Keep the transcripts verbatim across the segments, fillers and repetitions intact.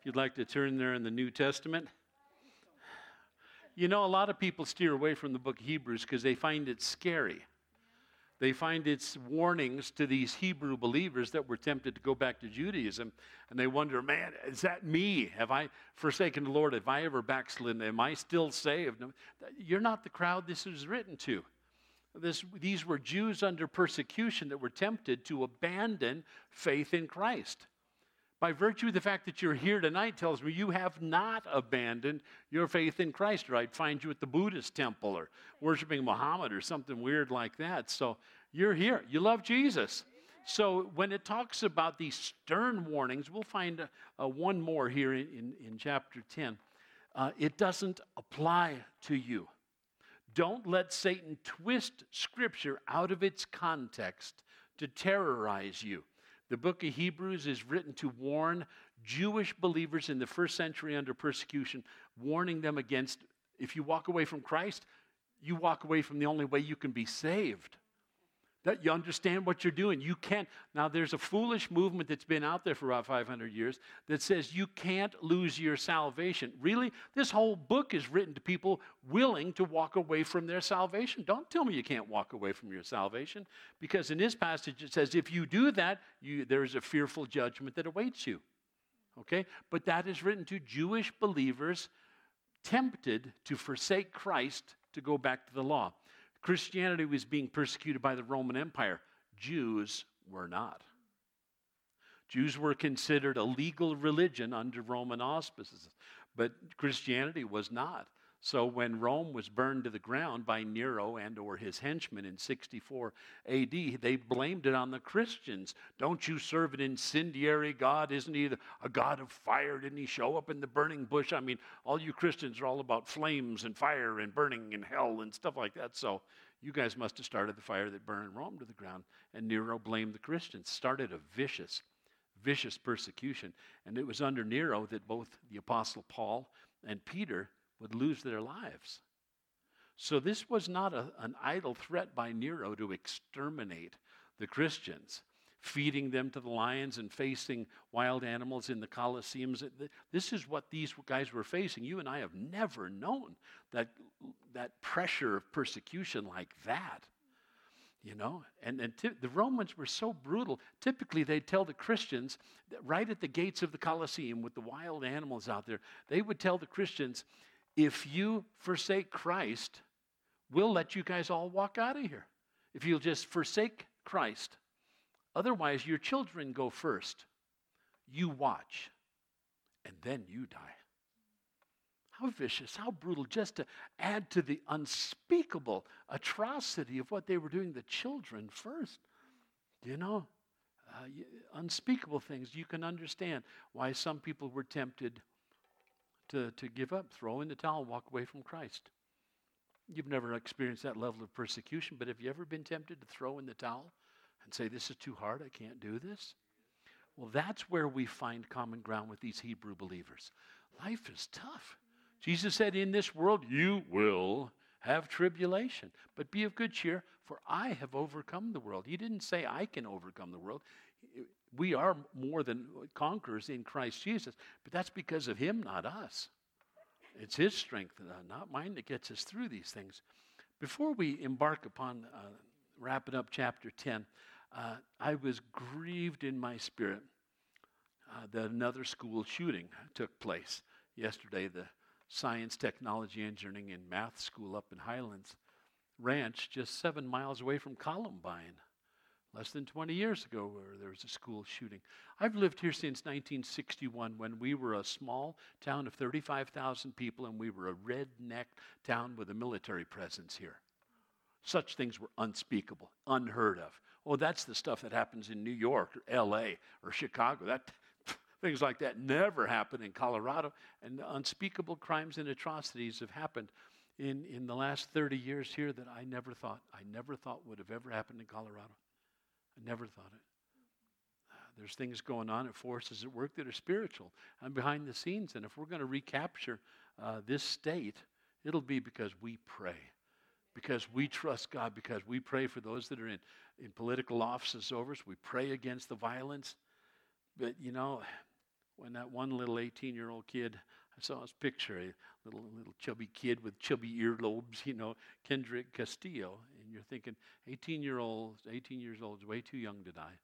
If you'd like to turn there in the New Testament. You know, a lot of people steer away from the book of Hebrews because they find it scary. They find its warnings to these Hebrew believers that were tempted to go back to Judaism, and they wonder, man, is that me? Have I forsaken the Lord? Have I ever backslidden? Am I still saved? You're not the crowd this is written to. This, these were Jews under persecution that were tempted to abandon faith in Christ. By virtue of the fact that you're here tonight tells me you have not abandoned your faith in Christ, or I'd find you at the Buddhist temple or worshiping Muhammad or something weird like that. So you're here. You love Jesus. So when it talks about these stern warnings, we'll find a, a one more here in, in, in chapter ten. Uh, it doesn't apply to you. Don't let Satan twist Scripture out of its context to terrorize you. The book of Hebrews is written to warn Jewish believers in the first century under persecution, warning them against, if you walk away from Christ, you walk away from the only way you can be saved. That you understand what you're doing. You can't. Now, there's a foolish movement that's been out there for about five hundred years that says you can't lose your salvation. Really? This whole book is written to people willing to walk away from their salvation. Don't tell me you can't walk away from your salvation, because in this passage it says if you do that, you, there's a fearful judgment that awaits you. Okay? But that is written to Jewish believers tempted to forsake Christ to go back to the law. Christianity was being persecuted by the Roman Empire. Jews were not. Jews were considered a legal religion under Roman auspices, but Christianity was not. So when Rome was burned to the ground by Nero and or his henchmen in sixty-four A D, they blamed it on the Christians. Don't you serve an incendiary God? Isn't he a God of fire? Didn't he show up in the burning bush? I mean, all you Christians are all about flames and fire and burning and hell and stuff like that. So you guys must have started the fire that burned Rome to the ground. And Nero blamed the Christians, started a vicious, vicious persecution. And it was under Nero that both the Apostle Paul and Peter would lose their lives. So this was not a, an idle threat by Nero to exterminate the Christians, feeding them to the lions and facing wild animals in the Colosseums. This is what these guys were facing. You and I have never known that, that pressure of persecution like that. You know, and, and t- the Romans were so brutal. Typically, they'd tell the Christians, that right at the gates of the Colosseum with the wild animals out there, they would tell the Christians, if you forsake Christ, we'll let you guys all walk out of here. If you'll just forsake Christ. Otherwise, your children go first. You watch, and then you die. How vicious, how brutal, just to add to the unspeakable atrocity of what they were doing, the children first. You know, uh, unspeakable things. You can understand why some people were tempted To, to give up, throw in the towel, walk away from Christ. You've never experienced that level of persecution, but have you ever been tempted to throw in the towel and say, this is too hard, I can't do this? Well, that's where we find common ground with these Hebrew believers. Life is tough. Jesus said, in this world you will have tribulation, but be of good cheer, for I have overcome the world. He didn't say I can overcome the world. We are more than conquerors in Christ Jesus, but that's because of him, not us. It's his strength, uh, not mine, that gets us through these things. Before we embark upon uh, wrapping up chapter ten, uh, I was grieved in my spirit uh, that another school shooting took place yesterday. The Science, Technology, Engineering, and Math School up in Highlands Ranch, just seven miles away from Columbine. Less than twenty years ago, where there was a school shooting. I've lived here since nineteen sixty-one, when we were a small town of thirty-five thousand people, and we were a redneck town with a military presence here. Such things were unspeakable, unheard of. Oh, that's the stuff that happens in New York or L A or Chicago. That things like that never happen in Colorado, and unspeakable crimes and atrocities have happened in, in the last thirty years here that I never thought, I never thought would have ever happened in Colorado. I never thought it. Uh, there's things going on at forces at work that are spiritual and behind the scenes. And if we're going to recapture uh, this state, it'll be because we pray, because we trust God, because we pray for those that are in, in political offices over us. We pray against the violence. But, you know, when that one little eighteen-year-old kid, I saw his picture, a little little chubby kid with chubby earlobes, you know, Kendrick Castillo, and you're thinking, eighteen-year-old, eighteen years old is way too young to die.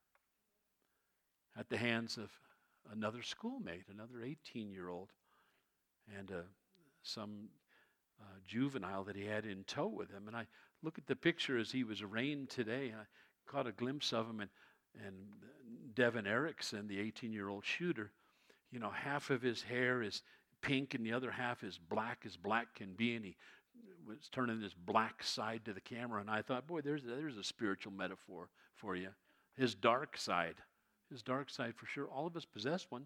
At the hands of another schoolmate, another eighteen-year-old, and uh, some uh, juvenile that he had in tow with him. And I look at the picture as he was arraigned today. I caught a glimpse of him, and and Devin Erickson, the eighteen-year-old shooter, you know, half of his hair is pink and the other half is black as black can be, and he was turning his black side to the camera. And I thought, boy, there's there's a spiritual metaphor for you. His dark side. His dark side for sure. All of us possess one.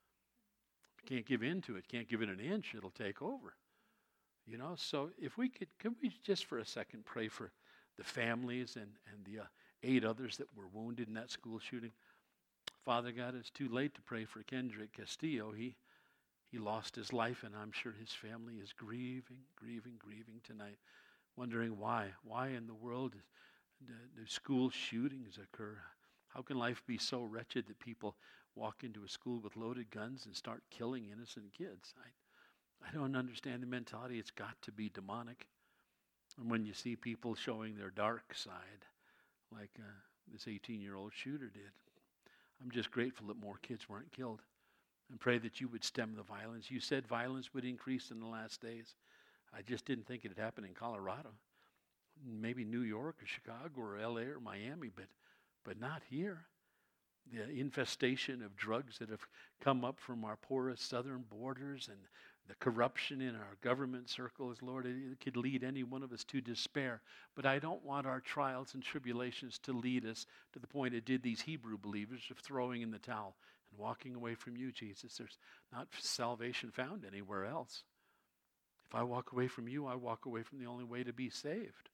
If you can't give in to it, can't give it an inch, it'll take over. You know, so if we could, could we just for a second pray for the families and, and the uh, eight others that were wounded in that school shooting? Father God, it's too late to pray for Kendrick Castillo. He he lost his life, and I'm sure his family is grieving, grieving, grieving tonight, wondering why. Why in the world do, do school shootings occur? How can life be so wretched that people walk into a school with loaded guns and start killing innocent kids? I, I don't understand the mentality. It's got to be demonic. And when you see people showing their dark side, like uh, this eighteen-year-old shooter did, I'm just grateful that more kids weren't killed, and pray that you would stem the violence. You said violence would increase in the last days. I just didn't think it would happen in Colorado. Maybe New York or Chicago or L A or Miami, but but not here. The infestation of drugs that have come up from our porous southern borders and the corruption in our government circles, Lord, it could lead any one of us to despair. But I don't want our trials and tribulations to lead us to the point it did these Hebrew believers of throwing in the towel and walking away from you, Jesus. There's not salvation found anywhere else. If I walk away from you, I walk away from the only way to be saved.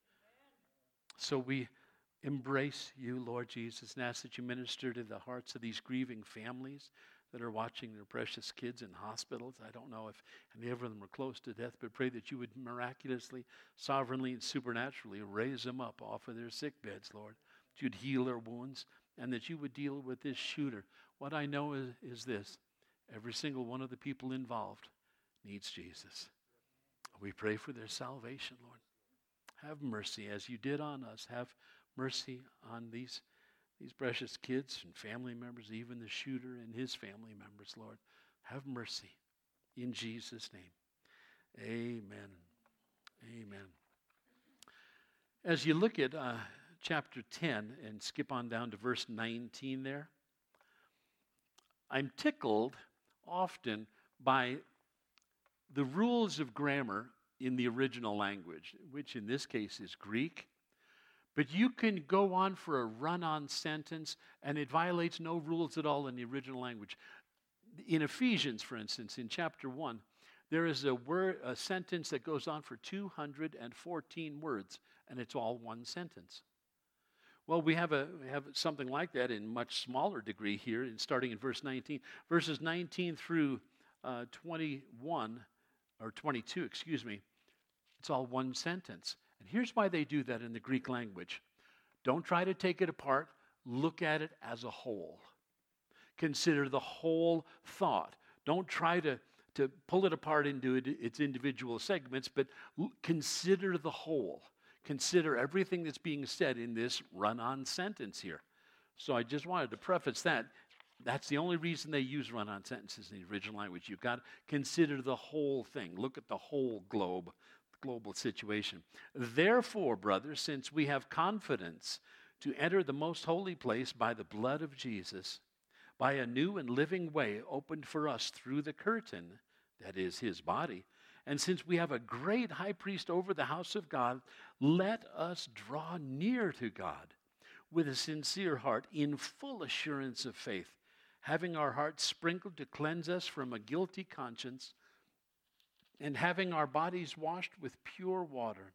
So we embrace you, Lord Jesus, and ask that you minister to the hearts of these grieving families that are watching their precious kids in hospitals. I don't know if any of them are close to death, but pray that you would miraculously, sovereignly, and supernaturally raise them up off of their sick beds, Lord. That you'd heal their wounds, and that you would deal with this shooter. What I know is, is this. Every single one of the people involved needs Jesus. We pray for their salvation, Lord. Have mercy as you did on us. Have mercy on these, these precious kids and family members, even the shooter and his family members, Lord. Have mercy in Jesus' name. Amen. Amen. As you look at uh, chapter ten and skip on down to verse nineteen there, I'm tickled often by the rules of grammar in the original language, which in this case is Greek. But you can go on for a run-on sentence, and it violates no rules at all in the original language. In Ephesians, for instance, in chapter one, there is a word, a sentence that goes on for two hundred fourteen words, and it's all one sentence. Well, we have a we have something like that in much smaller degree here, in starting in verse nineteen, verses nineteen through uh, twenty-one or twenty-two, excuse me. It's all one sentence. And here's why they do that in the Greek language. Don't try to take it apart. Look at it as a whole. Consider the whole thought. Don't try to, to pull it apart into it, its individual segments, but l- consider the whole. Consider everything that's being said in this run-on sentence here. So I just wanted to preface that. That's the only reason they use run-on sentences in the original language. You've got to consider the whole thing. Look at the whole globe. Global situation. Therefore, brothers, since we have confidence to enter the most holy place by the blood of Jesus, by a new and living way opened for us through the curtain, that is his body, and since we have a great high priest over the house of God, let us draw near to God with a sincere heart in full assurance of faith, having our hearts sprinkled to cleanse us from a guilty conscience, and having our bodies washed with pure water.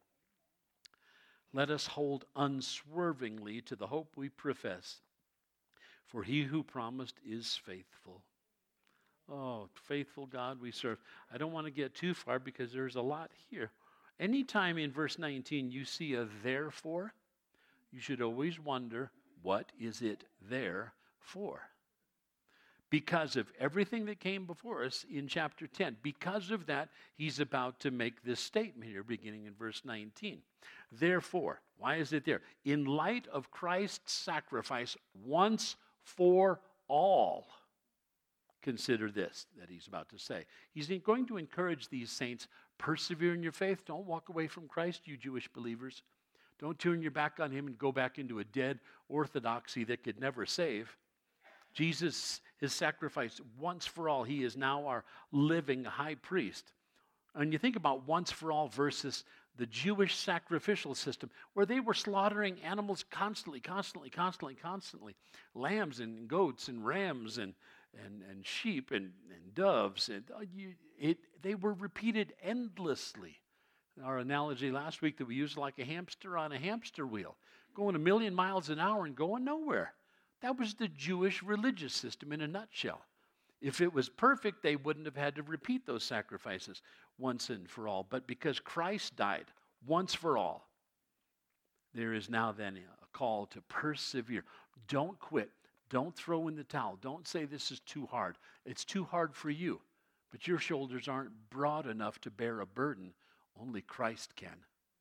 Let us hold unswervingly to the hope we profess, for he who promised is faithful. Oh, faithful God we serve. I don't want to get too far because there's a lot here. Anytime in verse nineteen you see a therefore, you should always wonder, what is it there for? because of everything that came before us in chapter ten. Because of that, he's about to make this statement here, beginning in verse nineteen. Therefore, why is it there? In light of Christ's sacrifice once for all, consider this that he's about to say. He's going to encourage these saints, persevere in your faith. Don't walk away from Christ, you Jewish believers. Don't turn your back on him and go back into a dead orthodoxy that could never save. Jesus, his sacrifice once for all, he is now our living high priest. And you think about once for all versus the Jewish sacrificial system, where they were slaughtering animals constantly, constantly, constantly, constantly. Lambs and goats and rams and, and, and sheep and, and doves. And uh, you, it, they were repeated endlessly. Our analogy last week that we used, like a hamster on a hamster wheel, going a million miles an hour and going nowhere. That was the Jewish religious system in a nutshell. If it was perfect, they wouldn't have had to repeat those sacrifices once and for all. But because Christ died once for all, there is now then a call to persevere. Don't quit. Don't throw in the towel. Don't say this is too hard. It's too hard for you. But your shoulders aren't broad enough to bear a burden. Only Christ can.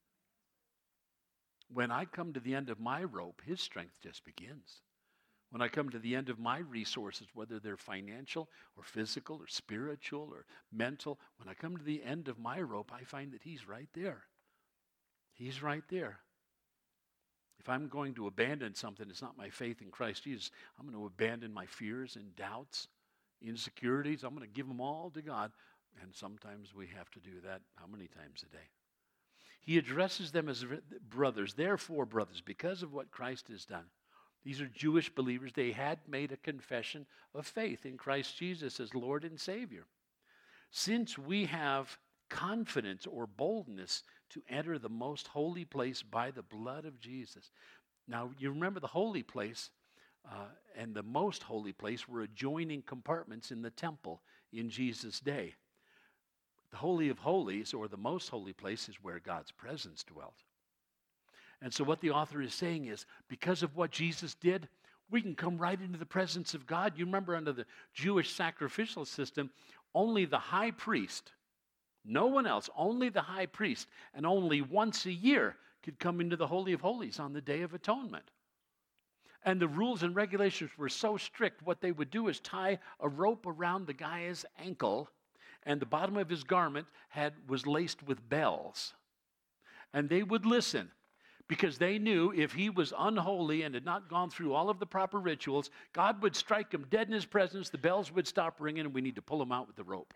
When I come to the end of my rope, his strength just begins. When I come to the end of my resources, whether they're financial or physical or spiritual or mental, when I come to the end of my rope, I find that he's right there. He's right there. If I'm going to abandon something, it's not my faith in Christ Jesus. I'm going to abandon my fears and doubts, insecurities. I'm going to give them all to God. And sometimes we have to do that how many times a day? He addresses them as brothers. Therefore, brothers, because of what Christ has done. These are Jewish believers. They had made a confession of faith in Christ Jesus as Lord and Savior. Since we have confidence or boldness to enter the most holy place by the blood of Jesus. Now, you remember the holy place uh, and the most holy place were adjoining compartments in the temple in Jesus' day. The Holy of Holies, or the most holy place, is where God's presence dwelt. And so what the author is saying is, because of what Jesus did, we can come right into the presence of God. You remember under the Jewish sacrificial system, only the high priest, no one else, only the high priest, and only once a year could come into the Holy of Holies on the Day of Atonement. And the rules and regulations were so strict, what they would do is tie a rope around the guy's ankle, and the bottom of his garment had was laced with bells. And they would listen, because they knew if he was unholy and had not gone through all of the proper rituals, God would strike him dead in his presence, the bells would stop ringing, and we need to pull him out with the rope.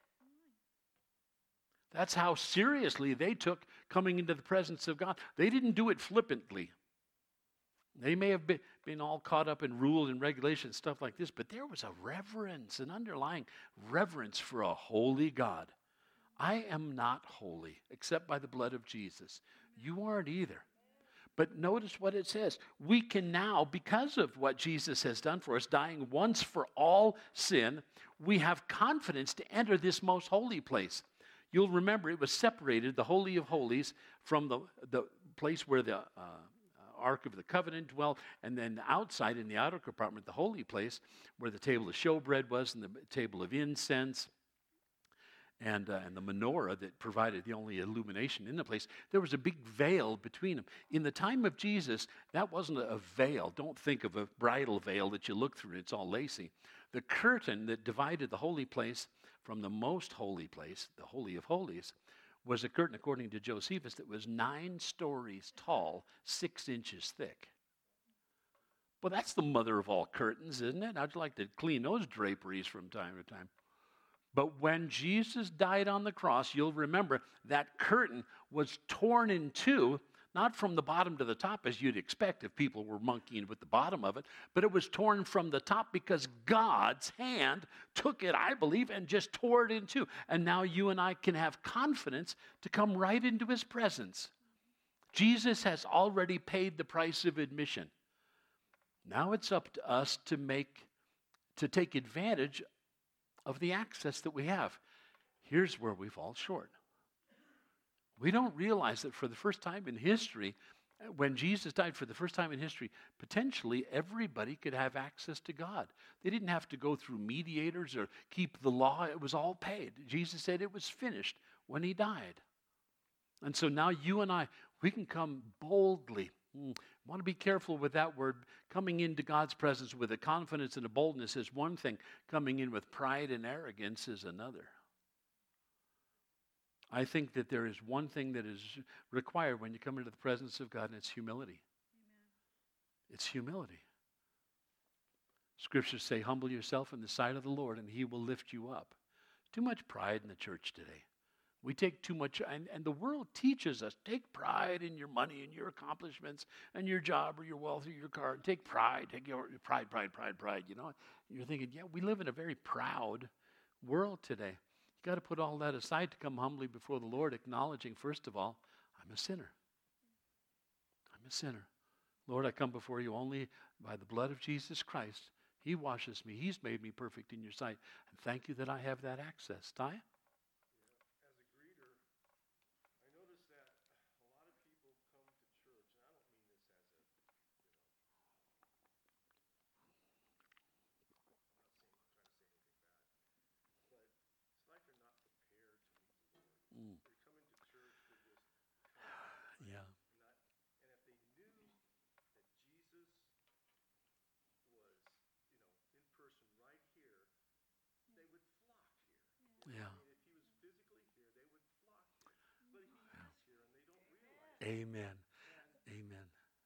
That's how seriously they took coming into the presence of God. They didn't do it flippantly. They may have been, been all caught up in rules and regulations, stuff like this, but there was a reverence, an underlying reverence for a holy God. I am not holy except by the blood of Jesus. You aren't either. But notice what it says. We can now, because of what Jesus has done for us, dying once for all sin, we have confidence to enter this most holy place. You'll remember it was separated, the Holy of Holies, from the, the place where the uh, Ark of the Covenant dwelt, and then outside in the outer compartment, the holy place, where the table of showbread was and the table of incense, and, uh, and the menorah that provided the only illumination in the place. There was a big veil between them. In the time of Jesus, that wasn't a veil. Don't think of a bridal veil that you look through and it's all lacy. The curtain that divided the holy place from the most holy place, the Holy of Holies, was a curtain, according to Josephus, that was nine stories tall, six inches thick. Well, that's the mother of all curtains, isn't it? I'd like to clean those draperies from time to time. But when Jesus died on the cross, you'll remember that curtain was torn in two, not from the bottom to the top as you'd expect if people were monkeying with the bottom of it, but it was torn from the top because God's hand took it, I believe, and just tore it in two. And now you and I can have confidence to come right into his presence. Jesus has already paid the price of admission. Now it's up to us to make, to take advantage of the access that we have. Here's where we fall short. We don't realize that for the first time in history, When Jesus died for the first time in history, potentially everybody could have access to God. They didn't have to go through mediators or keep the law. It was all paid. Jesus said it was finished when he died. And so now you and I, we can come boldly. Mm, I want to be careful with that word. Coming into God's presence with a confidence and a boldness is one thing. Coming in with pride and arrogance is another. I think that there is one thing that is required when you come into the presence of God, and it's humility. Amen. It's humility. Scriptures say, humble yourself in the sight of the Lord, and he will lift you up. Too much pride in the church today. We take too much, and, and the world teaches us, take pride in your money and your accomplishments and your job or your wealth or your car. Take pride, take your pride, pride, pride, pride, you know. You're thinking, yeah, we live in a very proud world today. You've got to put all that aside to come humbly before the Lord, acknowledging, first of all, I'm a sinner. I'm a sinner. Lord, I come before you only by the blood of Jesus Christ. He washes me. He's made me perfect in your sight. And thank you that I have that access. Ty? Yeah. Yeah. Amen. Amen.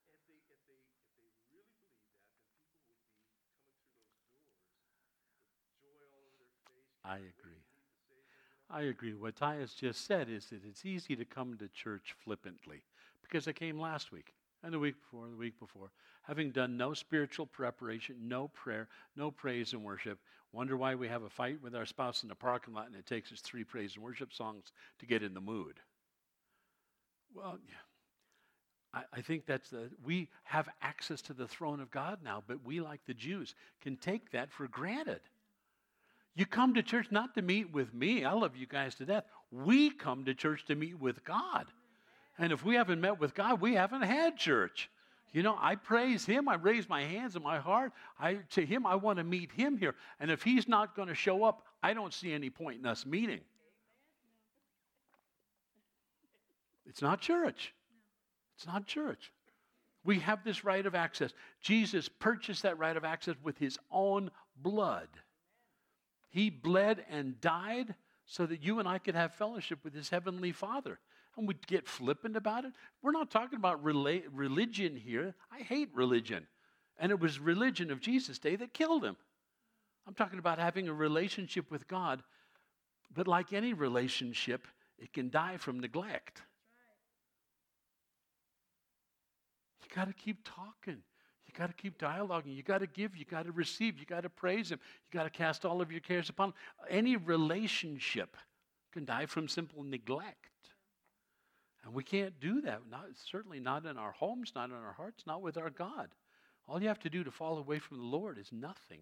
I agree. I agree. What Ty has just said is that it's easy to come to church flippantly because I came last week and the week before and the week before, having done no spiritual preparation, no prayer, no praise and worship. Wonder why we have a fight with our spouse in the parking lot and it takes us three praise and worship songs to get in the mood. Well, yeah. I, I think that's the, we have access to the throne of God now, but we, like the Jews, can take that for granted. You come to church not to meet with me. I love you guys to death. We come to church to meet with God. And if we haven't met with God, we haven't had church. You know, I praise him. I raise my hands in my heart. I, to him, I want to meet him here. And if he's not going to show up, I don't see any point in us meeting. It's not church. It's not church. We have this right of access. Jesus purchased that right of access with his own blood. He bled and died so that you and I could have fellowship with his heavenly Father. And we get flippant about it. We're not talking about rela- religion here. I hate religion. And it was religion of Jesus' day that killed him. I'm talking about having a relationship with God. But like any relationship, it can die from neglect. You got to keep talking. You got to keep dialoguing. You got to give. You got to receive. You got to praise him. You got to cast all of your cares upon him. Any relationship can die from simple neglect. And we can't do that. Not, certainly not in our homes, not in our hearts, not with our God. All you have to do to fall away from the Lord is nothing.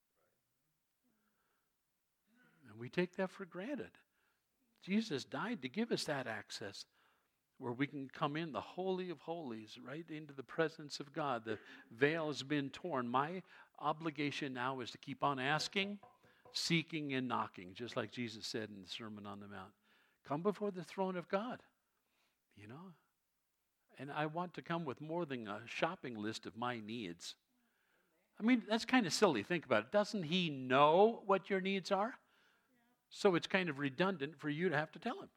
And we take that for granted. Jesus died to give us that access, where we can come in the Holy of Holies, right into the presence of God. The veil has been torn. My obligation now is to keep on asking, seeking, and knocking, just like Jesus said in the Sermon on the Mount. Come before the throne of God, you know. And I want to come with more than a shopping list of my needs. I mean, that's kind of silly. Think about it. Doesn't he know what your needs are? So it's kind of redundant for you to have to tell him.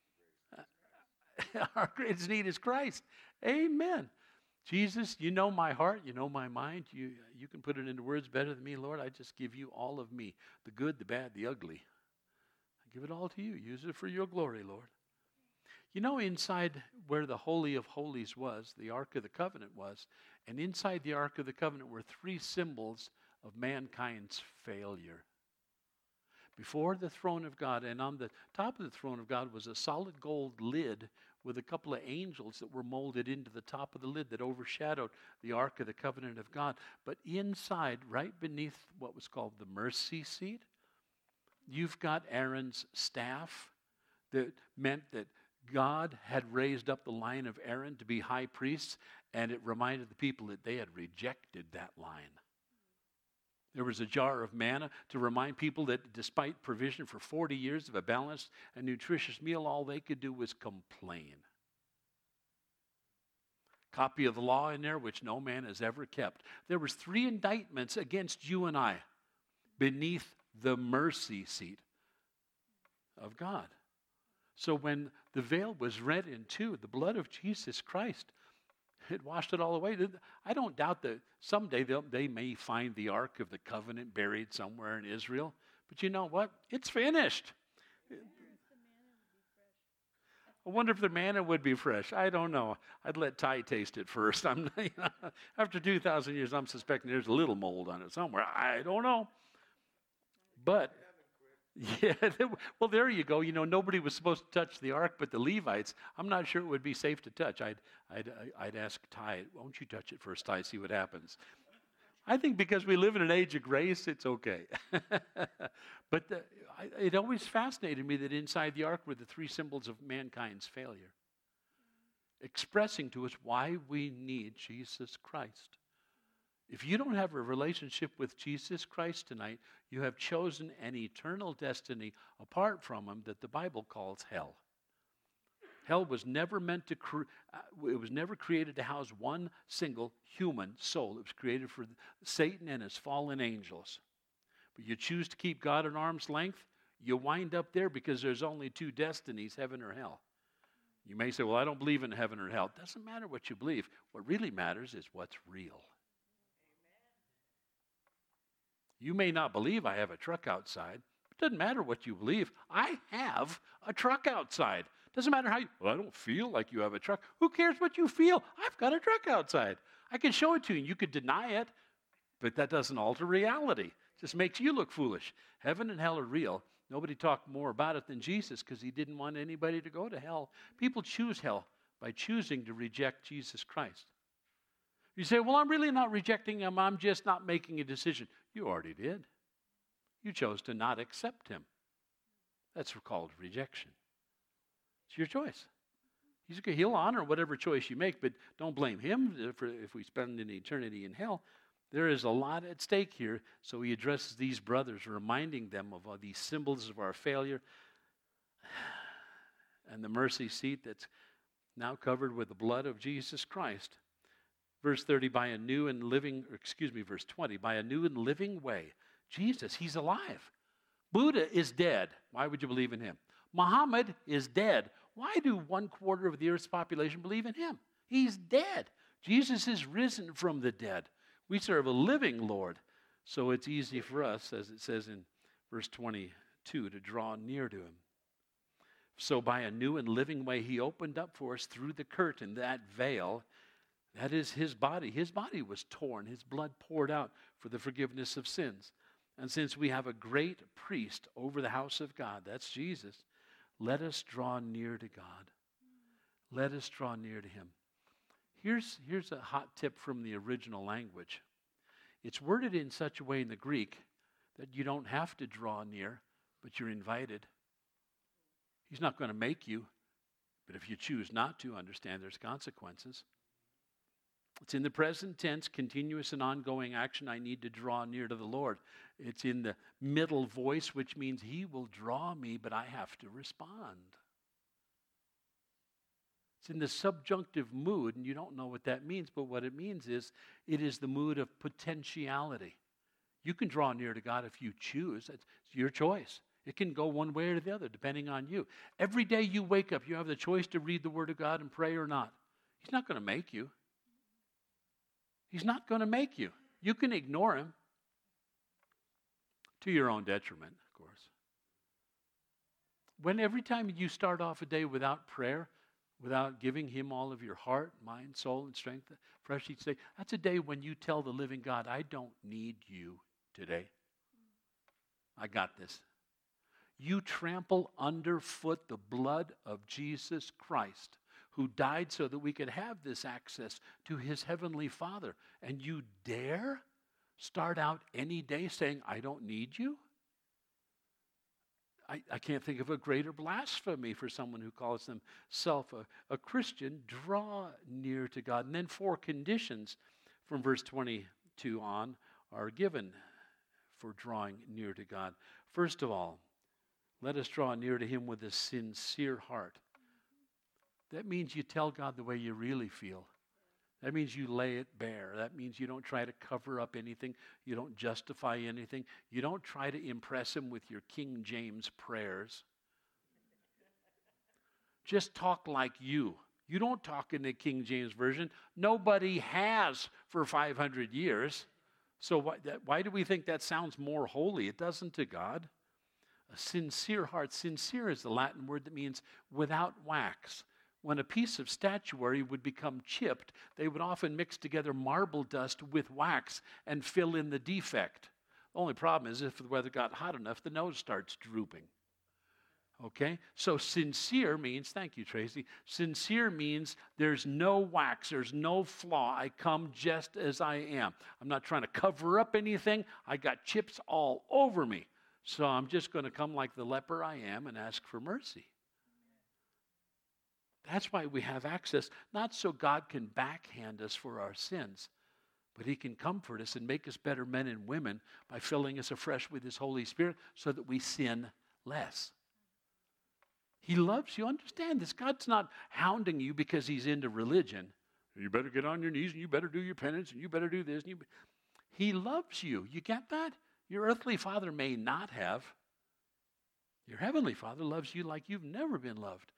Our greatest need is Christ. Amen. Jesus, you know my heart. You know my mind. You, you can put it into words better than me, Lord. I just give you all of me, the good, the bad, the ugly. I give it all to you. Use it for your glory, Lord. You know, inside where the Holy of Holies was, the Ark of the Covenant was, and inside the Ark of the Covenant were three symbols of mankind's failure. Before the throne of God, and on the top of the throne of God was a solid gold lid with a couple of angels that were molded into the top of the lid that overshadowed the Ark of the Covenant of God. But inside, right beneath what was called the mercy seat, you've got Aaron's staff that meant that God had raised up the line of Aaron to be high priests, and it reminded the people that they had rejected that line. There was a jar of manna to remind people that despite provision for forty years of a balanced and nutritious meal, all they could do was complain. Copy of the law in there, which no man has ever kept. There was three indictments against you and I beneath the mercy seat of God. So when the veil was rent in two, the blood of Jesus Christ, it washed it all away. I don't doubt that someday they may find the Ark of the Covenant buried somewhere in Israel. But you know what? It's finished. I wonder if the manna would be fresh. I don't know. I'd let Ty taste it first. I'm, you know, after two thousand years, I'm suspecting there's a little mold on it somewhere. I don't know. But, yeah, well, there you go. You know, nobody was supposed to touch the ark but the Levites. I'm not sure it would be safe to touch. I'd, I'd, I'd ask Ty, won't you touch it first, Ty, see what happens. I think because we live in an age of grace, it's okay. But the, I, it always fascinated me that inside the ark were the three symbols of mankind's failure, expressing to us why we need Jesus Christ. If you don't have a relationship with Jesus Christ tonight, you have chosen an eternal destiny apart from him that the Bible calls hell. Hell was never meant to, cre- uh, it was never created to house one single human soul. It was created for Satan and his fallen angels. But you choose to keep God at arm's length, you wind up there because there's only two destinies, heaven or hell. You may say, well, I don't believe in heaven or hell. It doesn't matter what you believe. What really matters is what's real. You may not believe I have a truck outside. It doesn't matter what you believe. I have a truck outside. Doesn't matter how you, well, I don't feel like you have a truck. Who cares what you feel? I've got a truck outside. I can show it to you. You could deny it, but that doesn't alter reality. It just makes you look foolish. Heaven and hell are real. Nobody talked more about it than Jesus because he didn't want anybody to go to hell. People choose hell by choosing to reject Jesus Christ. You say, well, I'm really not rejecting him. I'm just not making a decision. You already did. You chose to not accept him. That's called rejection. It's your choice. He's, he'll honor whatever choice you make, but don't blame him for if we spend an eternity in hell. There is a lot at stake here, so he addresses these brothers, reminding them of all these symbols of our failure and the mercy seat that's now covered with the blood of Jesus Christ. Verse thirty, by a new and living, or excuse me, verse twenty, by a new and living way. Jesus, he's alive. Buddha is dead. Why would you believe in him? Muhammad is dead. Why do one quarter of the earth's population believe in him? He's dead. Jesus is risen from the dead. We serve a living Lord. So it's easy for us, as it says in verse twenty-two, to draw near to him. So by a new and living way, he opened up for us through the curtain, that veil. That is his body. His body was torn, his blood poured out for the forgiveness of sins. And since we have a great priest over the house of God, that's Jesus, let us draw near to God. Let us draw near to him. Here's, here's a hot tip from the original language. It's worded in such a way in the Greek that you don't have to draw near, but you're invited. He's not going to make you, but if you choose not to, understand there's consequences. It's in the present tense, continuous and ongoing action. I need to draw near to the Lord. It's in the middle voice, which means he will draw me, but I have to respond. It's in the subjunctive mood, and you don't know what that means, but what it means is it is the mood of potentiality. You can draw near to God if you choose. It's your choice. It can go one way or the other, depending on you. Every day you wake up, you have the choice to read the Word of God and pray or not. He's not going to make you. He's not going to make you. You can ignore him to your own detriment, of course. When every time you start off a day without prayer, without giving him all of your heart, mind, soul, and strength, fresh each day, that's a day when you tell the living God, I don't need you today. I got this. You trample underfoot the blood of Jesus Christ, who died so that we could have this access to his heavenly Father. And you dare start out any day saying, I don't need you? I, I can't think of a greater blasphemy for someone who calls himself a, a Christian. Draw near to God. And then four conditions from verse twenty-two on are given for drawing near to God. First of all, let us draw near to him with a sincere heart. That means you tell God the way you really feel. That means you lay it bare. That means you don't try to cover up anything. You don't justify anything. You don't try to impress him with your King James prayers. Just talk like you. You don't talk in the King James Version. Nobody has for five hundred years. So why, that, why do we think that sounds more holy? It doesn't to God. A sincere heart. Sincere is the Latin word that means without wax. When a piece of statuary would become chipped, they would often mix together marble dust with wax and fill in the defect. The only problem is if the weather got hot enough, the nose starts drooping. Okay? So sincere means, thank you, Tracy, sincere means there's no wax, there's no flaw. I come just as I am. I'm not trying to cover up anything. I got chips all over me. So I'm just going to come like the leper I am and ask for mercy. That's why we have access, not so God can backhand us for our sins, but he can comfort us and make us better men and women by filling us afresh with his Holy Spirit so that we sin less. He loves you. Understand this. God's not hounding you because he's into religion. You better get on your knees and you better do your penance and you better do this. And you be... He loves you. You get that? Your earthly father may not have. Your heavenly Father loves you like you've never been loved.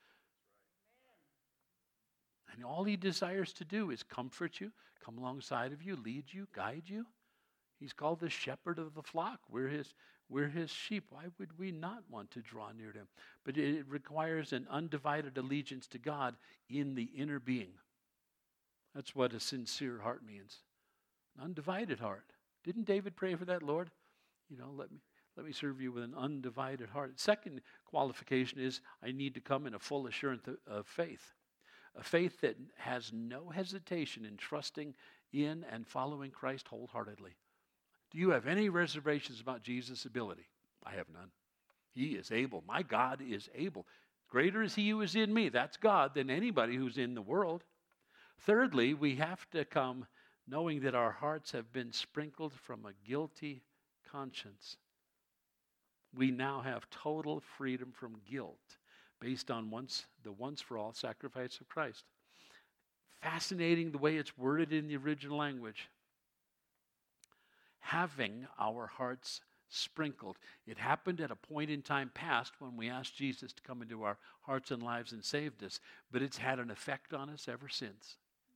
And all he desires to do is comfort you, come alongside of you, lead you, guide you. He's called the shepherd of the flock. We're his, we're his sheep. Why would we not want to draw near to him? But it requires an undivided allegiance to God in the inner being. That's what a sincere heart means. An undivided heart. Didn't David pray for that, Lord? You know, let me, let me serve you with an undivided heart. Second qualification is I need to come in a full assurance of faith. A faith that has no hesitation in trusting in and following Christ wholeheartedly. Do you have any reservations about Jesus' ability? I have none. He is able. My God is able. Greater is he who is in me, that's God, than anybody who's in the world. Thirdly, we have to come knowing that our hearts have been sprinkled from a guilty conscience. We now have total freedom from guilt, based on once the once-for-all sacrifice of Christ. Fascinating the way it's worded in the original language. Having our hearts sprinkled. It happened at a point in time past when we asked Jesus to come into our hearts and lives and saved us, but it's had an effect on us ever since.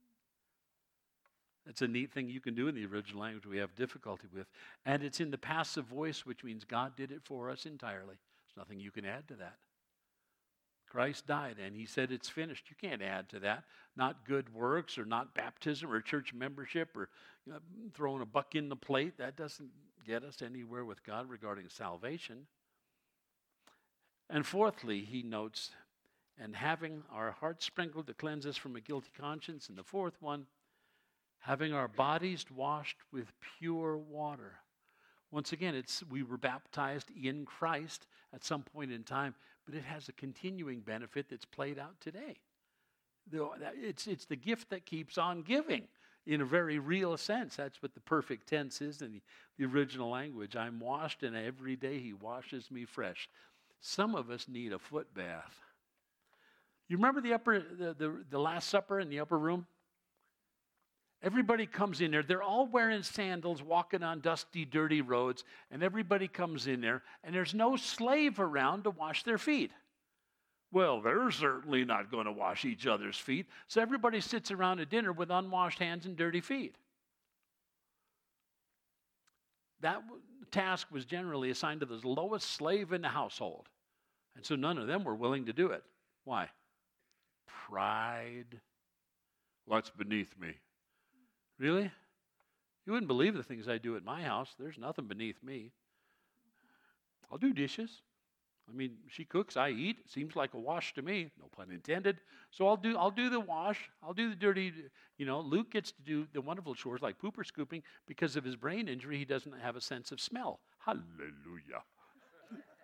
It's a neat thing you can do in the original language we have difficulty with. And it's in the passive voice, which means God did it for us entirely. There's nothing you can add to that. Christ died, and he said it's finished. You can't add to that. Not good works, or not baptism, or church membership, or you know, throwing a buck in the plate. That doesn't get us anywhere with God regarding salvation. And fourthly, he notes, and having our hearts sprinkled to cleanse us from a guilty conscience. And the fourth one, having our bodies washed with pure water. Once again, it's we were baptized in Christ at some point in time, but it has a continuing benefit that's played out today. It's, it's the gift that keeps on giving in a very real sense. That's what the perfect tense is in the, the original language. I'm washed, and every day he washes me fresh. Some of us need a foot bath. You remember the upper, the, the, the Last Supper in the upper room? Everybody comes in there. They're all wearing sandals, walking on dusty, dirty roads, and everybody comes in there, and there's no slave around to wash their feet. Well, they're certainly not going to wash each other's feet, so everybody sits around at dinner with unwashed hands and dirty feet. That task was generally assigned to the lowest slave in the household, and so none of them were willing to do it. Why? Pride. What's beneath me? Really? You wouldn't believe the things I do at my house. There's nothing beneath me. I'll do dishes. I mean, she cooks, I eat. It seems like a wash to me. No pun intended. So I'll do I'll do the wash. I'll do the dirty, you know. Luke gets to do the wonderful chores like pooper scooping. Because of his brain injury, he doesn't have a sense of smell. Hallelujah.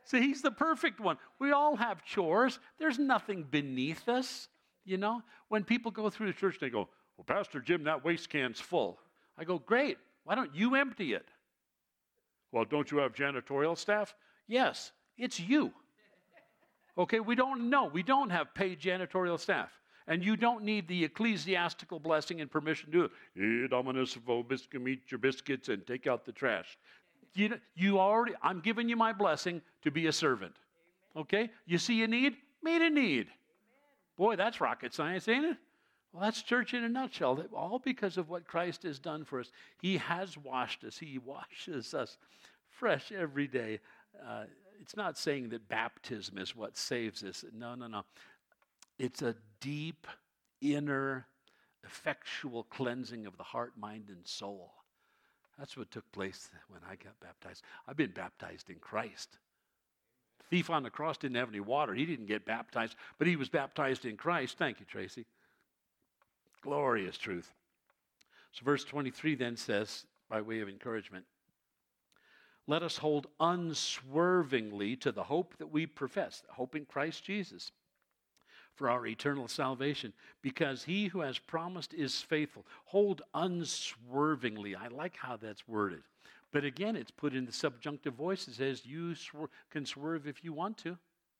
See, he's the perfect one. We all have chores. There's nothing beneath us, you know. When people go through the church, they go, well, Pastor Jim, that waste can's full. I go, great. Why don't you empty it? Well, don't you have janitorial staff? Yes, it's you. Okay, we don't know. We don't have paid janitorial staff. And you don't need the ecclesiastical blessing and permission to do it. Hey, Dominus vobiscum, eat your biscuits and take out the trash. You, you already, I'm giving you my blessing to be a servant. Okay? You see a need? Meet a need. Boy, that's rocket science, ain't it? Well, that's church in a nutshell. All because of what Christ has done for us. He has washed us. He washes us fresh every day. Uh, it's not saying that baptism is what saves us. No, no, no. It's a deep, inner, effectual cleansing of the heart, mind, and soul. That's what took place when I got baptized. I've been baptized in Christ. The thief on the cross didn't have any water. He didn't get baptized, but he was baptized in Christ. Thank you, Tracy. Glorious truth. So verse twenty-three then says, by way of encouragement, let us hold unswervingly to the hope that we profess, hope in Christ Jesus, for our eternal salvation, because he who has promised is faithful. Hold unswervingly. I like how that's worded. But again, it's put in the subjunctive voice. It says you swer- can swerve if you want to.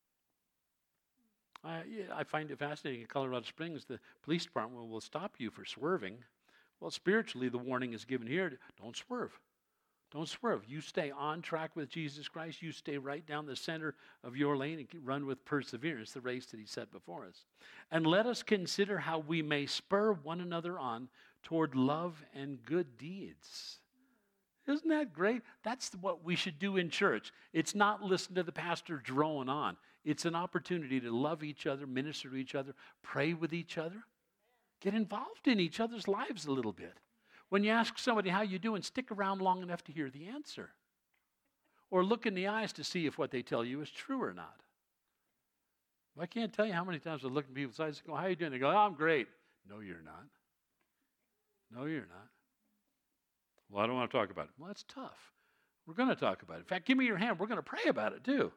I, yeah, I find it fascinating. In Colorado Springs, the police department will stop you for swerving. Well, spiritually, the warning is given here, don't swerve. Don't swerve. You stay on track with Jesus Christ. You stay right down the center of your lane and run with perseverance the race that he set before us. And let us consider how we may spur one another on toward love and good deeds. Isn't that great? That's what we should do in church. It's not listen to the pastor drone on. It's an opportunity to love each other, minister to each other, pray with each other, get involved in each other's lives a little bit. When you ask somebody how you doing, stick around long enough to hear the answer. Or look in the eyes to see if what they tell you is true or not. I can't tell you how many times I look in people's eyes and go, how are you doing? They go, oh, I'm great. No, you're not. No, you're not. Well, I don't want to talk about it. Well, that's tough. We're going to talk about it. In fact, give me your hand. We're going to pray about it too.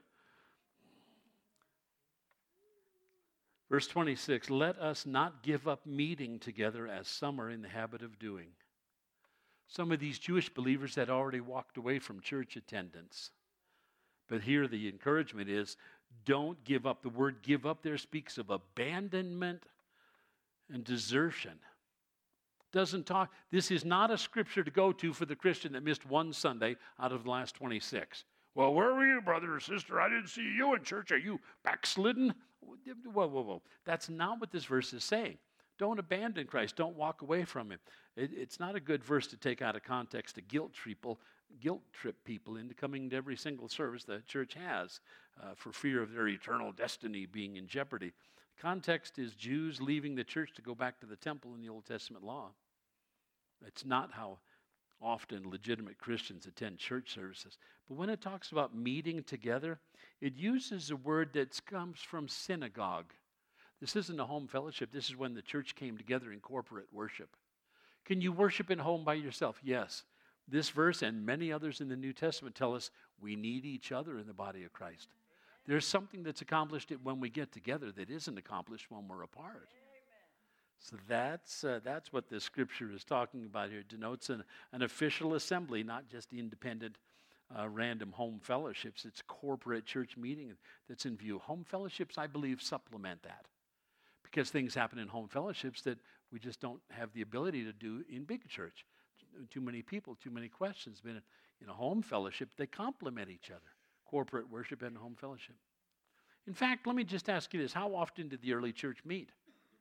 Verse twenty-six, let us not give up meeting together as some are in the habit of doing. Some of these Jewish believers had already walked away from church attendance. But here the encouragement is, don't give up. The word give up there speaks of abandonment and desertion. Doesn't talk, this is not a scripture to go to for the Christian that missed one Sunday out of the last twenty-six. Well, where were you, brother or sister? I didn't see you in church. Are you backslidden? Whoa, whoa, whoa. That's not what this verse is saying. Don't abandon Christ. Don't walk away from him. It, it's not a good verse to take out of context to guilt people, guilt trip people into coming to every single service the church has uh, for fear of their eternal destiny being in jeopardy. Context is Jews leaving the church to go back to the temple in the Old Testament law. It's not how often legitimate Christians attend church services. But when it talks about meeting together, it uses a word that comes from synagogue. This isn't a home fellowship. This is when the church came together in corporate worship. Can you worship in home by yourself? Yes. This verse and many others in the New Testament tell us we need each other in the body of Christ. There's something that's accomplished when we get together that isn't accomplished when we're apart. So that's uh, that's what the scripture is talking about here. It denotes an, an official assembly, not just independent, uh, random home fellowships. It's corporate church meeting that's in view. Home fellowships, I believe, supplement that. Because things happen in home fellowships that we just don't have the ability to do in big church. Too many people, too many questions. But in, in a home fellowship, they complement each other. Corporate worship and home fellowship. In fact, let me just ask you this. How often did the early church meet?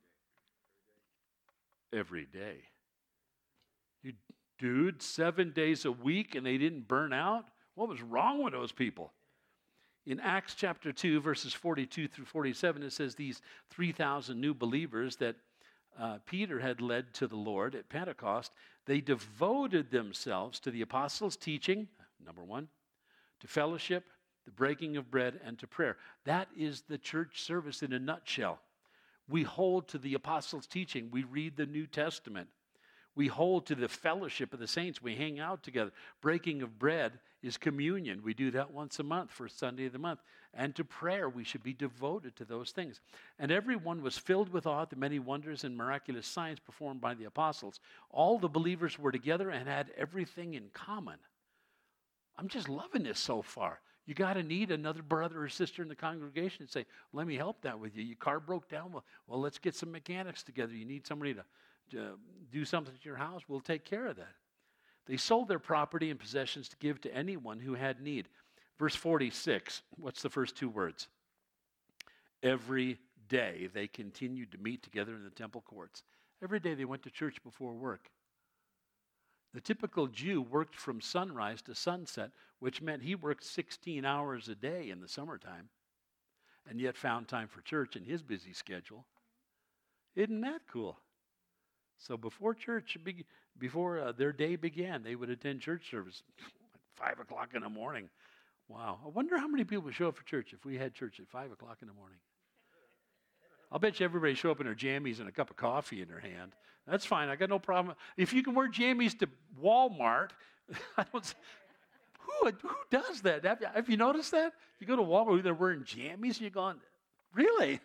Every day. You dude, seven days a week and they didn't burn out? What was wrong with those people? In Acts chapter two, verses forty-two through forty-seven, it says these three thousand new believers that uh, Peter had led to the Lord at Pentecost, they devoted themselves to the apostles' teaching, number one, to fellowship, the breaking of bread, and to prayer. That is the church service in a nutshell. We hold to the apostles' teaching. We read the New Testament. We hold to the fellowship of the saints. We hang out together. Breaking of bread is communion. We do that once a month, first Sunday of the month. And to prayer, we should be devoted to those things. And everyone was filled with awe at the many wonders and miraculous signs performed by the apostles. All the believers were together and had everything in common. I'm just loving this so far. You got to need another brother or sister in the congregation and say, let me help that with you. Your car broke down. Well, well let's get some mechanics together. You need somebody to, to do something at your house. We'll take care of that. They sold their property and possessions to give to anyone who had need. Verse forty-six, what's the first two words? Every day they continued to meet together in the temple courts. Every day they went to church before work. The typical Jew worked from sunrise to sunset, which meant he worked sixteen hours a day in the summertime, and yet found time for church in his busy schedule. Isn't that cool? So before church, before uh, their day began, they would attend church service at five o'clock in the morning. Wow. I wonder how many people would show up for church if we had church at five o'clock in the morning. I'll bet you everybody show up in their jammies and a cup of coffee in their hand. That's fine. I got no problem. If you can wear jammies to Walmart, I don't. Who who does that? Have you, have you noticed that? You go to Walmart, they're wearing jammies, and you're going, really?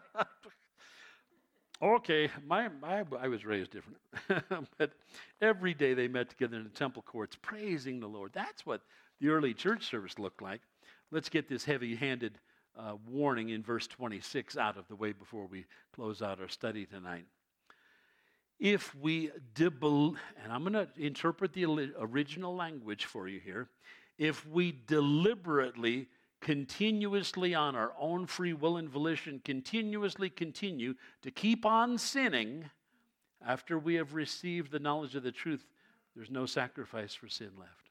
Okay, my, my I was raised different. But every day they met together in the temple courts, praising the Lord. That's what the early church service looked like. Let's get this heavy-handed uh, warning in verse twenty-six out of the way before we close out our study tonight. If we, debel- and I'm going to interpret the original language for you here. If we deliberately, continuously on our own free will and volition, continuously continue to keep on sinning after we have received the knowledge of the truth, there's no sacrifice for sin left.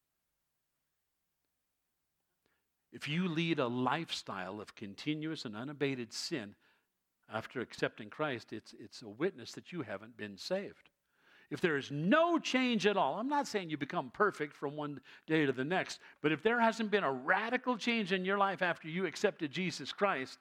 If you lead a lifestyle of continuous and unabated sin after accepting Christ, it's, it's a witness that you haven't been saved. If there is no change at all, I'm not saying you become perfect from one day to the next, but if there hasn't been a radical change in your life after you accepted Jesus Christ,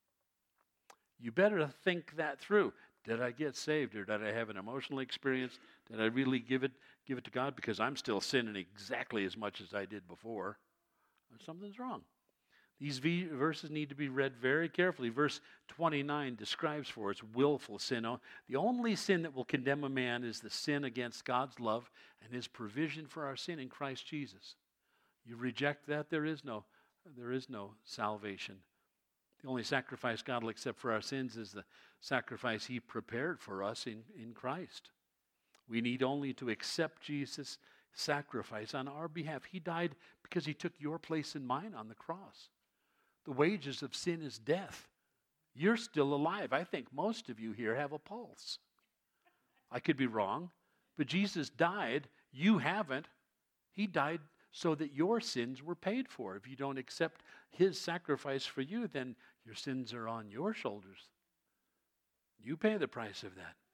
you better think that through. Did I get saved, or did I have an emotional experience? Did I really give it give it to God? Because I'm still sinning exactly as much as I did before. Something's wrong. These v- verses need to be read very carefully. Verse twenty-nine describes for us willful sin. The only sin that will condemn a man is the sin against God's love and his provision for our sin in Christ Jesus. You reject that, there is no, there is no salvation. The only sacrifice God will accept for our sins is the sacrifice he prepared for us in, in Christ. We need only to accept Jesus' sacrifice on our behalf. He died because he took your place and mine on the cross. The wages of sin is death. You're still alive. I think most of you here have a pulse. I could be wrong, but Jesus died. You haven't. He died so that your sins were paid for. If you don't accept his sacrifice for you, then your sins are on your shoulders. You pay the price of that.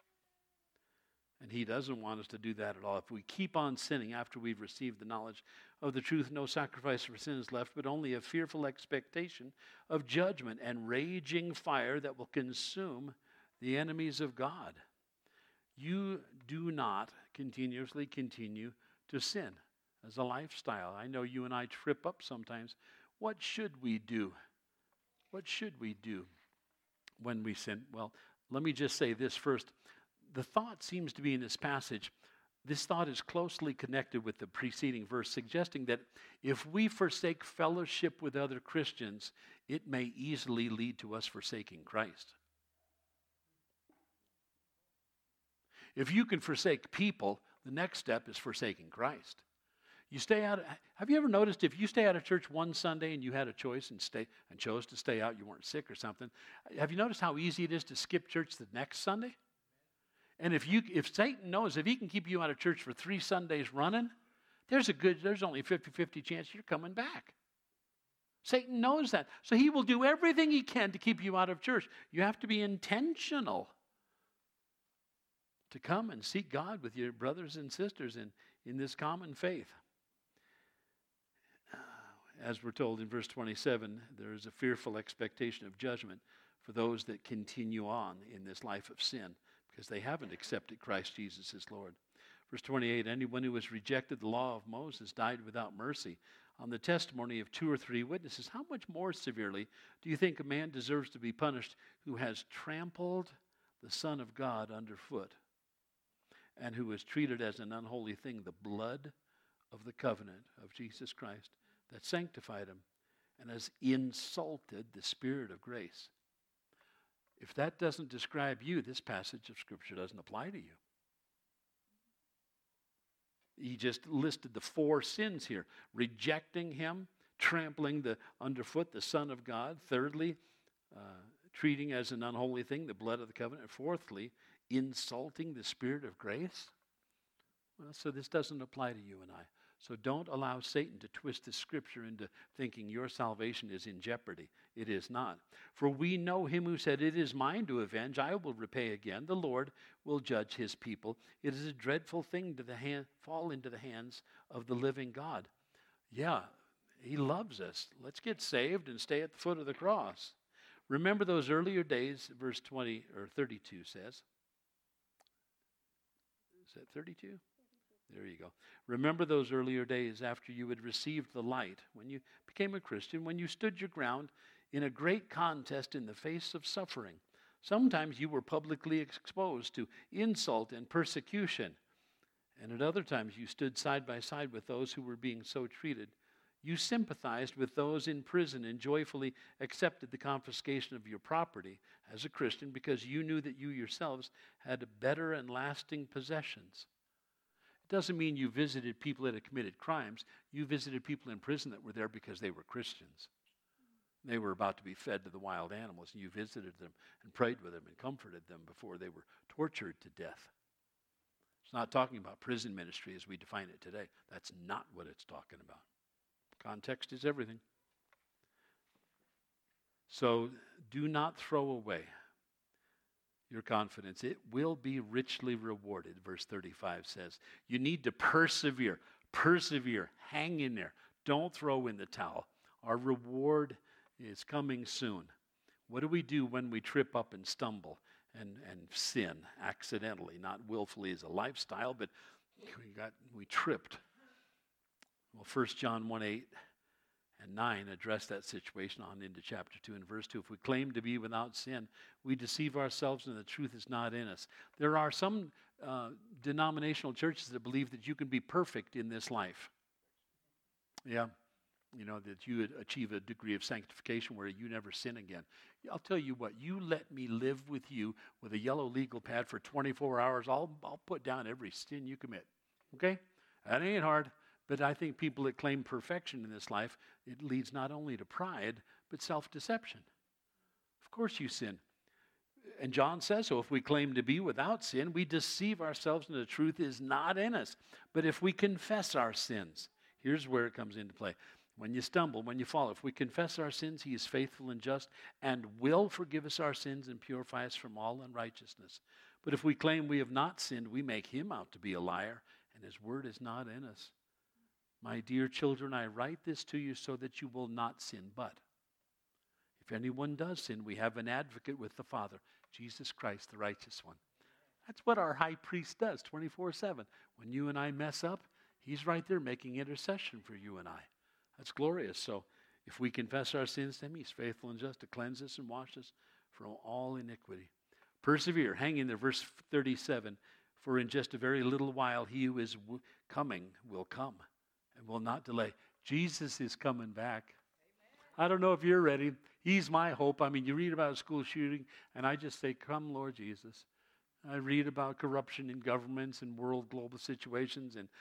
And he doesn't want us to do that at all. If we keep on sinning after we've received the knowledge of the truth, no sacrifice for sin is left, but only a fearful expectation of judgment and raging fire that will consume the enemies of God. You do not continuously continue to sin as a lifestyle. I know you and I trip up sometimes. What should we do? What should we do when we sin? Well, let me just say this first. The thought seems to be in this passage, this thought is closely connected with the preceding verse, suggesting that if we forsake fellowship with other Christians, it may easily lead to us forsaking Christ. If you can forsake people, the next step is forsaking Christ. You stay out. Have you ever noticed if you stay out of church one Sunday and you had a choice and stay and chose to stay out, you weren't sick or something, have you noticed how easy it is to skip church the next Sunday? And if you, if Satan knows if he can keep you out of church for three Sundays running, there's a good, there's only a fifty-fifty chance you're coming back. Satan knows that. So he will do everything he can to keep you out of church. You have to be intentional to come and seek God with your brothers and sisters in, in this common faith. As we're told in verse twenty-seven, there is a fearful expectation of judgment for those that continue on in this life of sin, because they haven't accepted Christ Jesus as Lord. Verse twenty-eight, anyone who has rejected the law of Moses died without mercy on the testimony of two or three witnesses. How much more severely do you think a man deserves to be punished who has trampled the Son of God underfoot and who has treated as an unholy thing the blood of the covenant of Jesus Christ that sanctified him and has insulted the Spirit of grace? If that doesn't describe you, this passage of Scripture doesn't apply to you. He just listed the four sins here. Rejecting him, trampling the underfoot, the Son of God. Thirdly, uh, treating as an unholy thing the blood of the covenant. And fourthly, insulting the Spirit of grace. Well, so this doesn't apply to you and I. So don't allow Satan to twist the Scripture into thinking your salvation is in jeopardy. It is not. For we know him who said, it is mine to avenge, I will repay again. The Lord will judge his people. It is a dreadful thing to the hand, fall into the hands of the living God. Yeah, he loves us. Let's get saved and stay at the foot of the cross. Remember those earlier days, verse twenty or thirty-two says. Is that thirty-two? There you go. Remember those earlier days after you had received the light, when you became a Christian, when you stood your ground in a great contest in the face of suffering. Sometimes you were publicly exposed to insult and persecution, and at other times you stood side by side with those who were being so treated. You sympathized with those in prison and joyfully accepted the confiscation of your property as a Christian because you knew that you yourselves had better and lasting possessions. Doesn't mean you visited people that had committed crimes. You visited people in prison that were there because they were Christians. They were about to be fed to the wild animals, and you visited them and prayed with them and comforted them before they were tortured to death. It's not talking about prison ministry as we define it today. That's not what it's talking about. Context is everything. So do not throw away your confidence. It will be richly rewarded, verse thirty-five says. You need to persevere. Persevere. Hang in there. Don't throw in the towel. Our reward is coming soon. What do we do when we trip up and stumble and, and sin accidentally? Not willfully as a lifestyle, but we got we tripped. Well, First John one eight and nine address that situation on into chapter two and verse two. If we claim to be without sin, we deceive ourselves and the truth is not in us. There are some uh, denominational churches that believe that you can be perfect in this life. Yeah, you know, that you would achieve a degree of sanctification where you never sin again. I'll tell you what, you let me live with you with a yellow legal pad for twenty-four hours, I'll, I'll put down every sin you commit. Okay? That ain't hard. But I think people that claim perfection in this life, it leads not only to pride, but self-deception. Of course you sin. And John says so. If we claim to be without sin, we deceive ourselves and the truth is not in us. But if we confess our sins, here's where it comes into play. When you stumble, when you fall, if we confess our sins, he is faithful and just and will forgive us our sins and purify us from all unrighteousness. But if we claim we have not sinned, we make him out to be a liar, and his word is not in us. My dear children, I write this to you so that you will not sin. But if anyone does sin, we have an advocate with the Father, Jesus Christ, the righteous one. That's what our high priest does twenty-four seven. When you and I mess up, he's right there making intercession for you and I. That's glorious. So if we confess our sins to him, he's faithful and just to cleanse us and wash us from all iniquity. Persevere. Hang in there. Verse thirty-seven. For in just a very little while he who is w- coming will come and will not delay. Jesus is coming back. Amen. I don't know if you're ready. He's my hope. I mean, you read about a school shooting, and I just say, come, Lord Jesus. I read about corruption in governments and world global situations and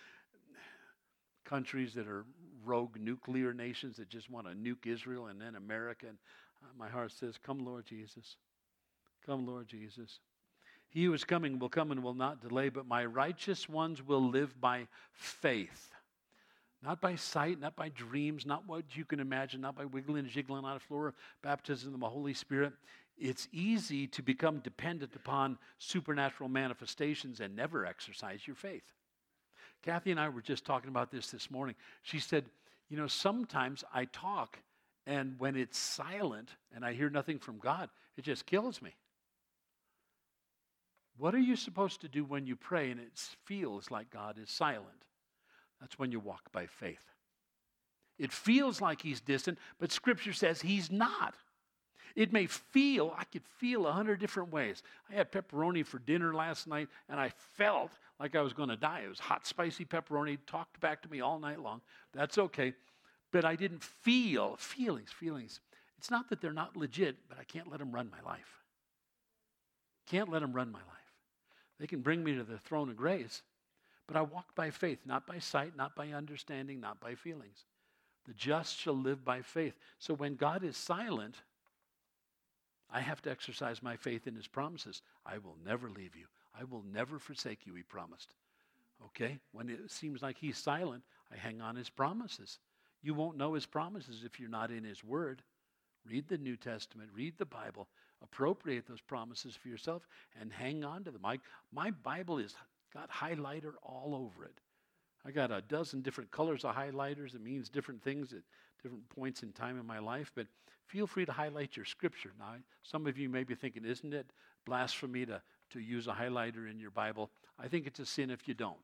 countries that are rogue nuclear nations that just want to nuke Israel and then America. And uh, my heart says, come, Lord Jesus. Come, Lord Jesus. He who is coming will come and will not delay, but my righteous ones will live by faith. Not by sight, not by dreams, not what you can imagine, not by wiggling and jiggling on a floor of baptism of the Holy Spirit. It's easy to become dependent upon supernatural manifestations and never exercise your faith. Kathy and I were just talking about this this morning. She said, you know, sometimes I talk, and when it's silent and I hear nothing from God, it just kills me. What are you supposed to do when you pray and it feels like God is silent? That's when you walk by faith. It feels like he's distant, but Scripture says he's not. It may feel, I could feel a hundred different ways. I had pepperoni for dinner last night, and I felt like I was going to die. It was hot, spicy pepperoni. It talked back to me all night long. That's okay. But I didn't feel, feelings, feelings. It's not that they're not legit, but I can't let them run my life. Can't let them run my life. They can bring me to the throne of grace, but I walk by faith, not by sight, not by understanding, not by feelings. The just shall live by faith. So when God is silent, I have to exercise my faith in his promises. I will never leave you. I will never forsake you, he promised. Okay? When it seems like he's silent, I hang on his promises. You won't know his promises if you're not in his word. Read the New Testament. Read the Bible. Appropriate those promises for yourself and hang on to them. I, my Bible has got highlighter all over it. I got a dozen different colors of highlighters. It means different things at different points in time in my life. But feel free to highlight your scripture. Now, some of you may be thinking, isn't it blasphemy to, to use a highlighter in your Bible? I think it's a sin if you don't.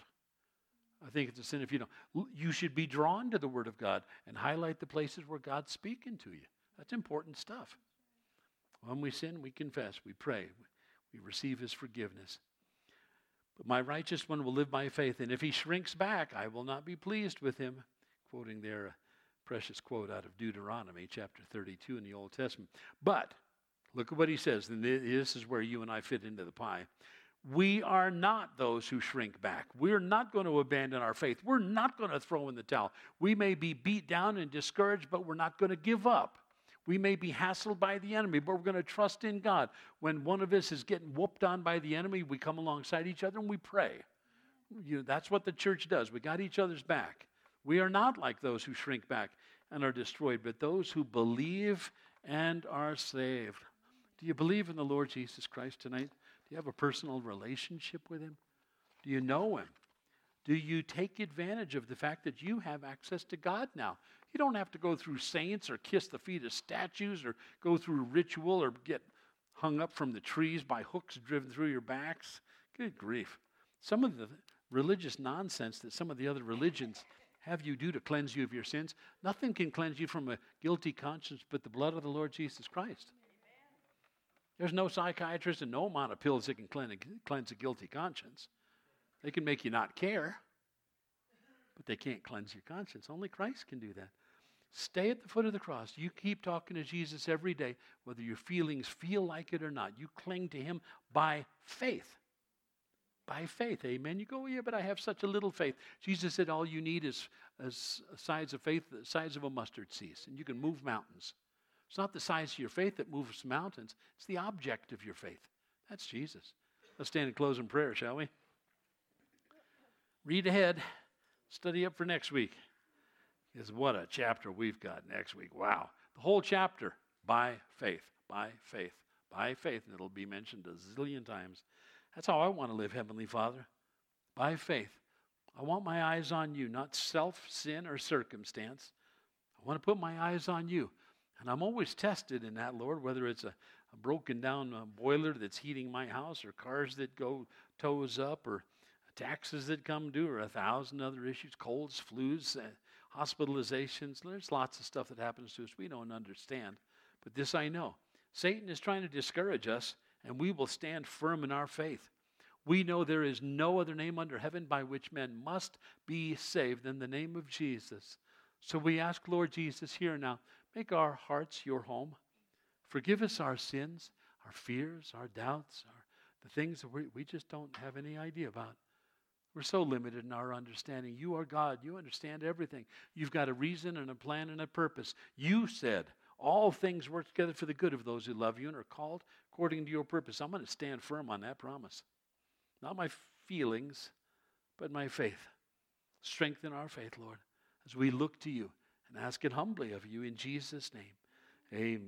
I think it's a sin if you don't. You should be drawn to the Word of God and highlight the places where God's speaking to you. That's important stuff. When we sin, we confess, we pray, we receive his forgiveness. But my righteous one will live by faith, and if he shrinks back, I will not be pleased with him. Quoting there a precious quote out of Deuteronomy chapter thirty-two in the Old Testament. But, look at what he says, and this is where you and I fit into the pie. We are not those who shrink back. We're not going to abandon our faith. We're not going to throw in the towel. We may be beat down and discouraged, but we're not going to give up. We may be hassled by the enemy, but we're going to trust in God. When one of us is getting whooped on by the enemy, we come alongside each other and we pray. You know, that's what the church does. We got each other's back. We are not like those who shrink back and are destroyed, but those who believe and are saved. Do you believe in the Lord Jesus Christ tonight? Do you have a personal relationship with him? Do you know him? Do you take advantage of the fact that you have access to God now? You don't have to go through saints or kiss the feet of statues or go through ritual or get hung up from the trees by hooks driven through your backs. Good grief. Some of the religious nonsense that some of the other religions have you do to cleanse you of your sins, nothing can cleanse you from a guilty conscience but the blood of the Lord Jesus Christ. There's no psychiatrist and no amount of pills that can cleanse a guilty conscience. They can make you not care, but they can't cleanse your conscience. Only Christ can do that. Stay at the foot of the cross. You keep talking to Jesus every day, whether your feelings feel like it or not. You cling to him by faith. By faith, amen. You go, yeah, but I have such a little faith. Jesus said all you need is, is size of faith, the size of a mustard seed, and you can move mountains. It's not the size of your faith that moves mountains. It's the object of your faith. That's Jesus. Let's stand and close in prayer, shall we? Read ahead. Study up for next week. Because what a chapter we've got next week. Wow. The whole chapter, by faith, by faith, by faith. And it'll be mentioned a zillion times. That's how I want to live, Heavenly Father. By faith. I want my eyes on you, not self, sin, or circumstance. I want to put my eyes on you. And I'm always tested in that, Lord, whether it's a, a broken down uh, boiler that's heating my house or cars that go toes up or taxes that come due or a thousand other issues, colds, flus, uh, hospitalizations. There's lots of stuff that happens to us we don't understand. But this I know. Satan is trying to discourage us, and we will stand firm in our faith. We know there is no other name under heaven by which men must be saved than the name of Jesus. So we ask, Lord Jesus, here now, make our hearts your home. Forgive us our sins, our fears, our doubts, our, the things that we, we just don't have any idea about. We're so limited in our understanding. You are God. You understand everything. You've got a reason and a plan and a purpose. You said all things work together for the good of those who love you and are called according to your purpose. I'm going to stand firm on that promise. Not my feelings, but my faith. Strengthen our faith, Lord, as we look to you and ask it humbly of you in Jesus' name. Amen.